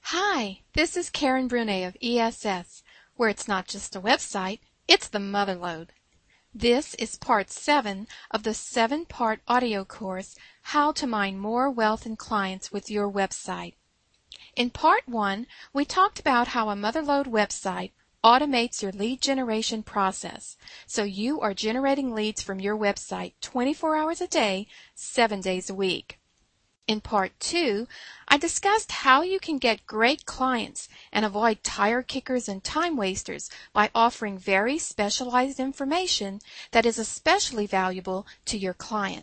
Hi, this is Karen Brunet of ESS, where it's not just a website, it's the motherlode. This is part 7 of the 7-part audio course, How to Mine More Wealth and Clients with Your Website. In part 1, we talked about how a motherlode website automates your lead generation process, so you are generating leads from your website 24 hours a day, 7 days a week. In part 2, I discussed how you can get great clients and avoid tire kickers and time wasters by offering very specialized information that is especially valuable to your client.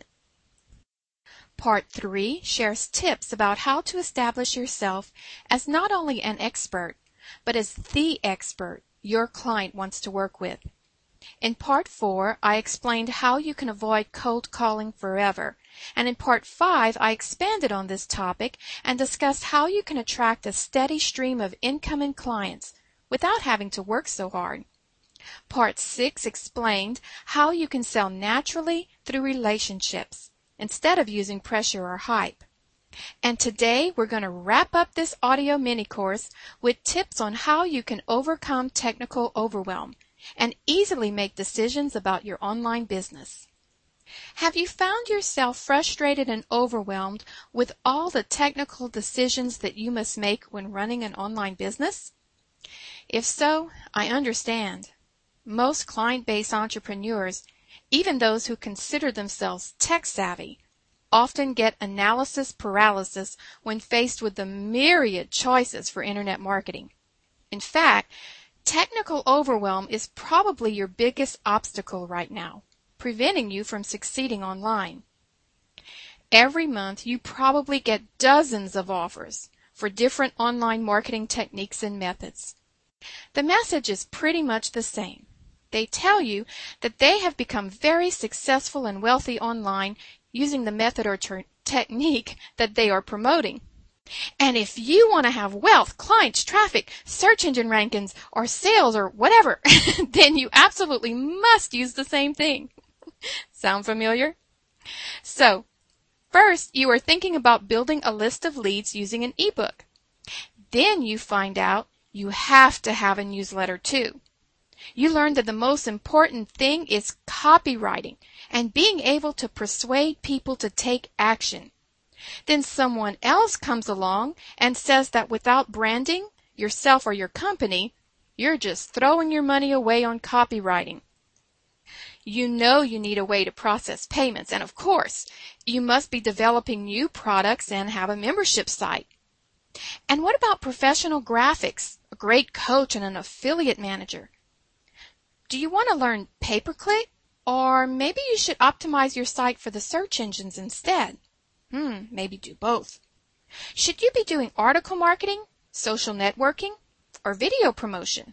Part 3 shares tips about how to establish yourself as not only an expert, but as the expert your client wants to work with. In Part 4, I explained how you can avoid cold calling forever. And in Part 5, I expanded on this topic and discussed how you can attract a steady stream of incoming clients without having to work so hard. Part 6 explained how you can sell naturally through relationships instead of using pressure or hype. And today we're going to wrap up this audio mini-course with tips on how you can overcome technical overwhelm and easily make decisions about your online business. Have you found yourself frustrated and overwhelmed with all the technical decisions that you must make when running an online business? If so, I understand. Most client-based entrepreneurs, even those who consider themselves tech-savvy, often get analysis paralysis when faced with the myriad choices for internet marketing. In fact, technical overwhelm is probably your biggest obstacle right now, preventing you from succeeding online. Every month you probably get dozens of offers for different online marketing techniques and methods. The message is pretty much the same. They tell you that they have become very successful and wealthy online using the method or technique that they are promoting. And if you want to have wealth, clients, traffic, search engine rankings, or sales, or whatever, then you absolutely must use the same thing. Sound familiar? So, first you are thinking about building a list of leads using an ebook. Then you find out you have to have a newsletter too. You learn that the most important thing is copywriting and being able to persuade people to take action. Then someone else comes along and says that without branding, yourself or your company, you're just throwing your money away on copywriting. You know you need a way to process payments, and of course, you must be developing new products and have a membership site. And what about professional graphics, a great coach, and an affiliate manager? Do you want to learn pay-per-click? Or maybe you should optimize your site for the search engines instead. Maybe do both. Should you be doing article marketing, social networking, or video promotion?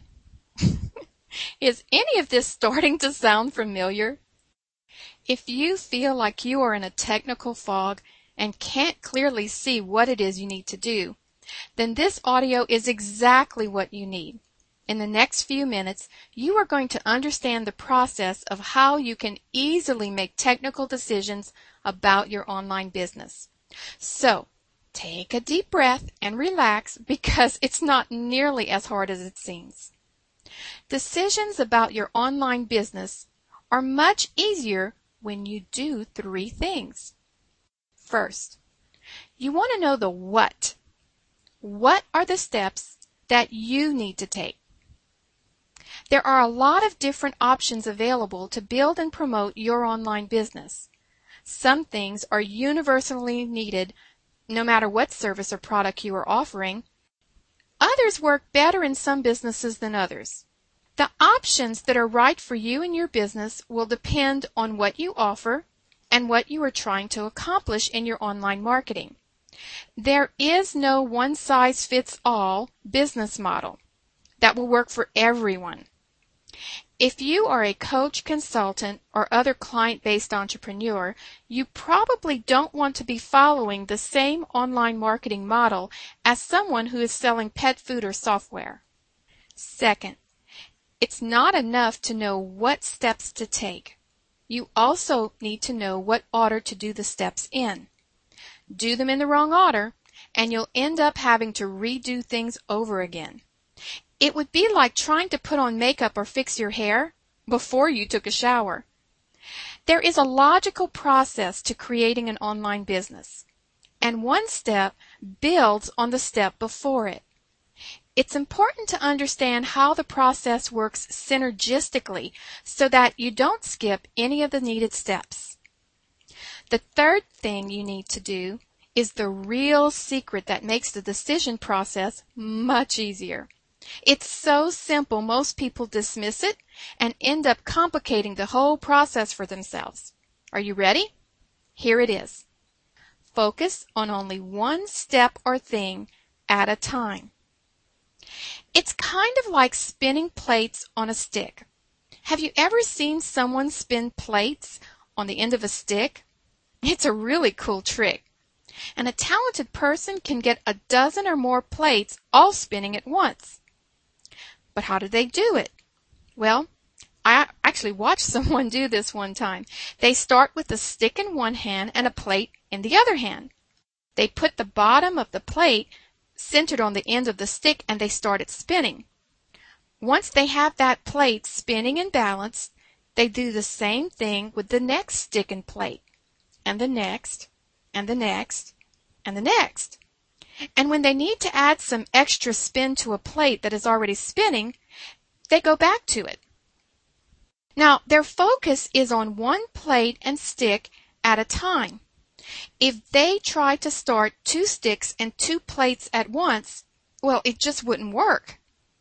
Is any of this starting to sound familiar? If you feel like you are in a technical fog and can't clearly see what it is you need to do, then this audio is exactly what you need. In the next few minutes, you are going to understand the process of how you can easily make technical decisions about your online business. So, take a deep breath and relax because it's not nearly as hard as it seems. Decisions about your online business are much easier when you do 3 things. First, you want to know the what. What are the steps that you need to take? There are a lot of different options available to build and promote your online business. Some things are universally needed no matter what service or product you are offering. Others work better in some businesses than others. The options that are right for you and your business will depend on what you offer and what you are trying to accomplish in your online marketing. There is no one-size-fits-all business model that will work for everyone. If you are a coach, consultant, or other client-based entrepreneur, you probably don't want to be following the same online marketing model as someone who is selling pet food or software. Second, it's not enough to know what steps to take. You also need to know what order to do the steps in. Do them in the wrong order, and you'll end up having to redo things over again. It would be like trying to put on makeup or fix your hair before you took a shower. There is a logical process to creating an online business, and one step builds on the step before it. It's important to understand how the process works synergistically so that you don't skip any of the needed steps. The third thing you need to do is the real secret that makes the decision process much easier. It's so simple most people dismiss it and end up complicating the whole process for themselves. Are you ready? Here it is. Focus on only one step or thing at a time. It's kind of like spinning plates on a stick. Have you ever seen someone spin plates on the end of a stick? It's a really cool trick. And a talented person can get a dozen or more plates all spinning at once. But how do they do it? Well, I actually watched someone do this one time. They start with a stick in one hand and a plate in the other hand. They put the bottom of the plate centered on the end of the stick and they start it spinning. Once they have that plate spinning and balanced, they do the same thing with the next stick and plate, and the next, and the next, and the next. And when they need to add some extra spin to a plate that is already spinning, they go back to it. Now, their focus is on one plate and stick at a time. If they try to start two sticks and two plates at once, well, it just wouldn't work.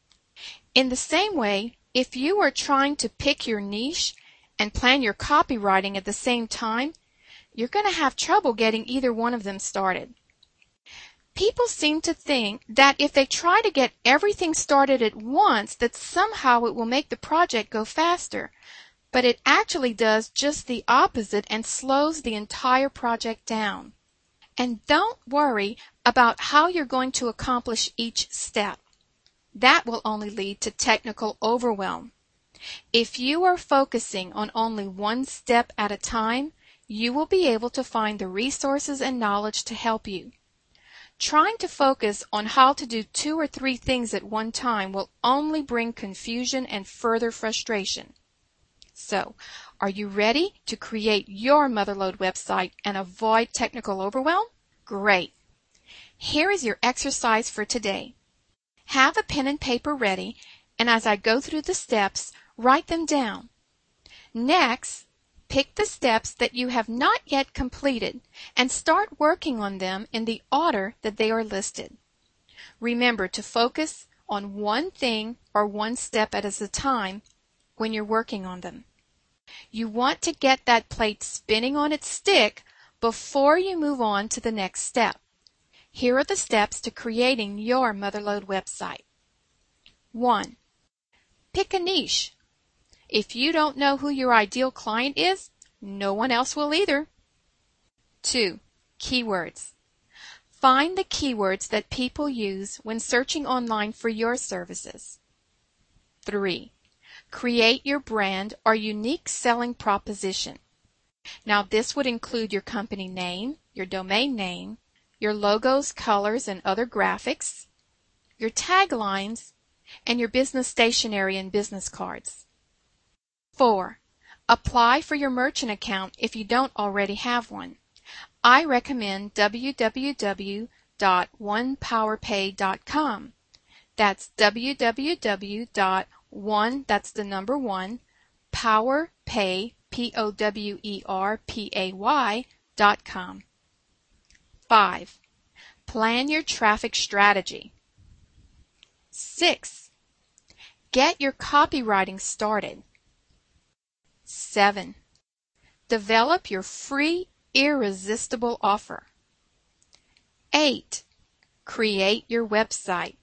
In the same way, if you are trying to pick your niche and plan your copywriting at the same time, you're going to have trouble getting either one of them started. People seem to think that if they try to get everything started at once, that somehow it will make the project go faster. But it actually does just the opposite and slows the entire project down. And don't worry about how you're going to accomplish each step. That will only lead to technical overwhelm. If you are focusing on only one step at a time, you will be able to find the resources and knowledge to help you. Trying to focus on how to do 2 or 3 things at one time will only bring confusion and further frustration. So, are you ready to create your Motherlode website and avoid technical overwhelm? Great! Here is your exercise for today. Have a pen and paper ready, and as I go through the steps, write them down. Next, pick the steps that you have not yet completed and start working on them in the order that they are listed. Remember to focus on one thing or one step at a time when you're working on them. You want to get that plate spinning on its stick before you move on to the next step. Here are the steps to creating your Motherlode website. 1. Pick a niche. If you don't know who your ideal client is, no one else will either. 2. Keywords. Find the keywords that people use when searching online for your services. 3. Create your brand or unique selling proposition. Now this would include your company name, your domain name, your logos, colors, and other graphics, your taglines, and your business stationery and business cards. 4. Apply for your merchant account if you don't already have one. I recommend www.onepowerpay.com. That's www.one, that's the number 1, powerpay, POWERPAY.com. 5. Plan your traffic strategy. 6. Get your copywriting started. 7. Develop your free irresistible offer. 8. Create your website.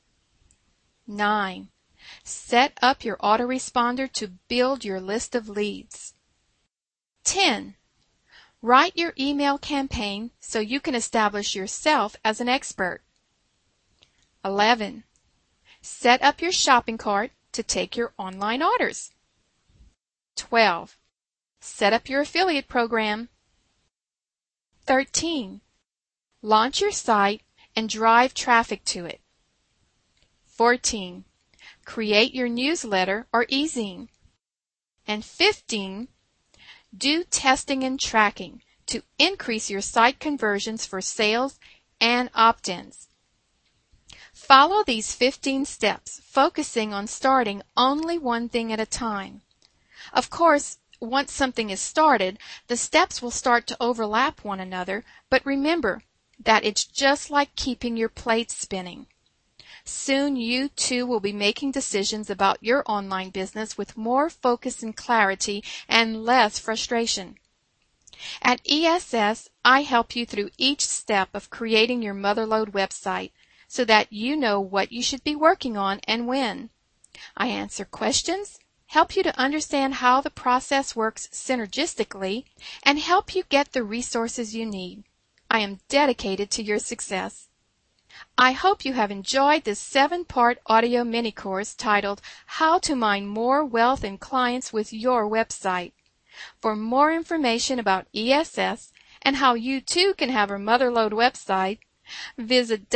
9. Set up your autoresponder to build your list of leads. 10. Write your email campaign so you can establish yourself as an expert. 11. Set up your shopping cart to take your online orders. 12. Set up your affiliate program. 13. Launch your site and drive traffic to it. 14. Create your newsletter or e-zine. And 15. Do testing and tracking to increase your site conversions for sales and opt-ins. Follow these 15 steps, focusing on starting only one thing at a time. Of course, once something is started, the steps will start to overlap one another, but remember that it's just like keeping your plate spinning. Soon you too will be making decisions about your online business with more focus and clarity and less frustration. At ESS, I help you through each step of creating your Motherlode website so that you know what you should be working on and when. I answer questions, help you to understand how the process works synergistically, and help you get the resources you need. I am dedicated to your success. I hope you have enjoyed this 7-part audio mini-course titled How to Mine More Wealth and Clients with Your Website. For more information about ESS and how you too can have a Motherlode website, visit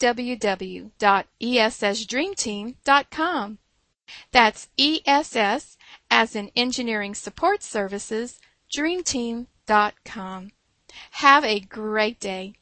www.essdreamteam.com. That's ESS as in Engineering Support Services, dreamteam.com. Have a great day.